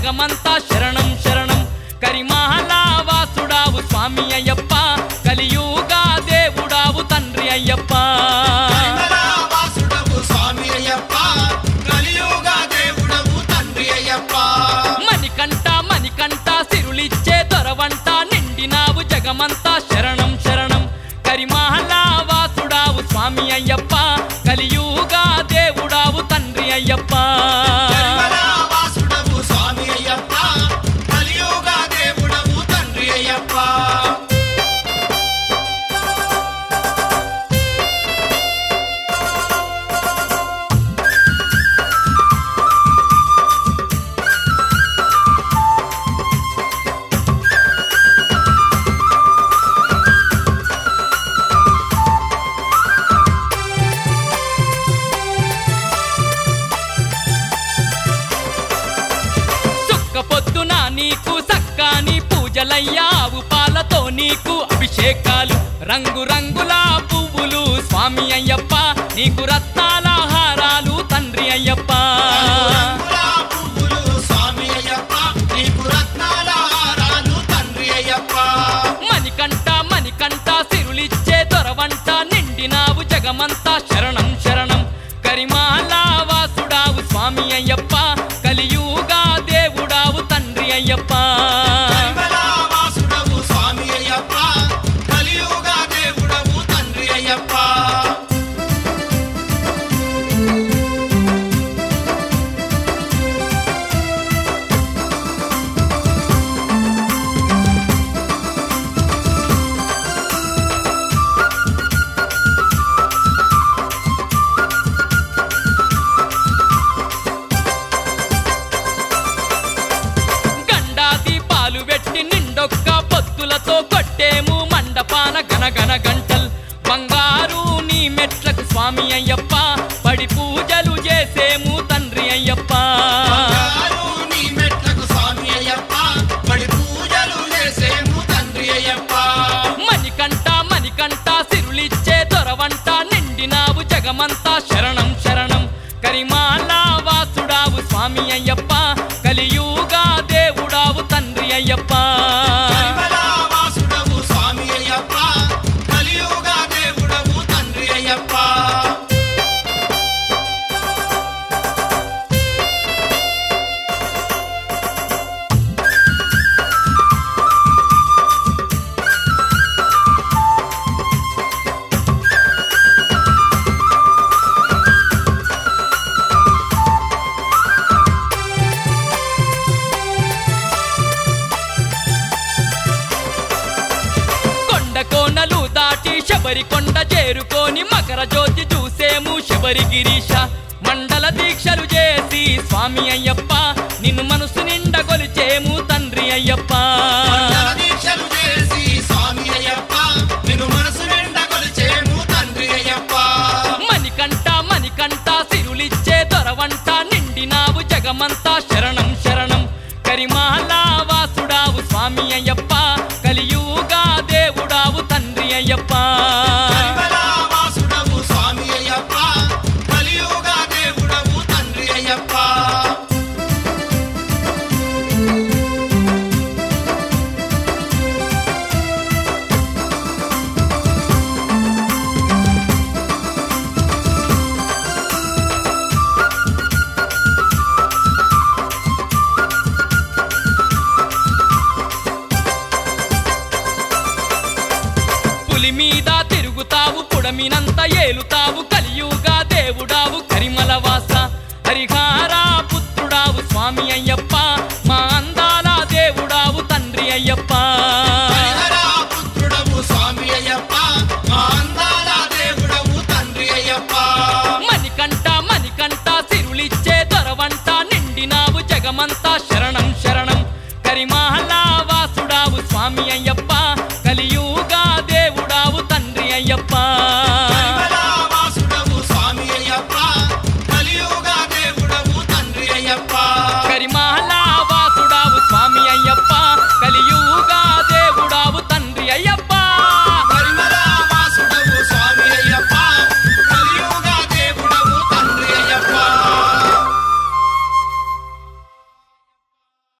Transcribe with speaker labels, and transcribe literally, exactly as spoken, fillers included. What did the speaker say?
Speaker 1: జగమంతా శరణం శరణం కరిమహలా వాసుడావు స్వామి అయ్యప్ప కలియుగా దేవుడావు తండ్రి అయ్యప్ప మణికంఠ మణికంఠ సిరులిచ్చే దొరవంట నిండినావు జగమంతా శరణం శరణం కరిమహలా వాసుడావు స్వామి అయ్యప్ప కలియుగా దేవుడావు తండ్రి అయ్యప్ప నీకు సక్కాని పూజలయ్యావు పాలతో నీకు అభిషేకాలు రంగు రంగుల పువ్వులు స్వామి అయ్యప్ప నీకు రత్నాల హారాలు తండ్రి అయ్యప్ప మణికంఠ మణికంఠ సిరులిచ్చే దొరవంట నిండినావు జగమంతా శరణం శరణం కరిమహలా వాసుడావు స్వామి అయ్యప్ప కలియుగా దేవుడావు తండ్రి అయ్యప్ప నిండొక్క పొత్తులతో కొట్టేము మండపాన గనగన గంటల్ బంగారు నీ మెట్లకు స్వామి అయ్యప్ప పడి పూజలు చేసేము తండ్రి అయ్యప్ప మణికంఠ మణికంఠ సిరులిచ్చే దొరవంట నిండినావు జగమంతా శరణం శరణం కరిమహలా వాసుడావు స్వామి అయ్యప్ప కలియుగా దేవుడావు తండ్రి అయ్యప్ప కోనలు దాటి శబరి కొండ చేరుకొని మకర జ్యోతి చూసేము శబరి గిరీశ మండల దీక్షలు చేసి స్వామి అయ్యప్ప నిన్ను మనసు నిండా కొలిచేము తండ్రి అయ్యప్ప మణికంఠ మణికంఠ సిరులిచ్చే దొరవంట నిండినావు జగమంతా శరణం శరణం కరిమహలా వాసుడావు స్వామి అయ్యప్ప కలియుగా దేవుడావు తండ్రి అయ్యప్ప పులి మీద తిరుగుతావు పుడమినంత ఏలుతావు కలియుగా దేవుడావు కరిమల వాస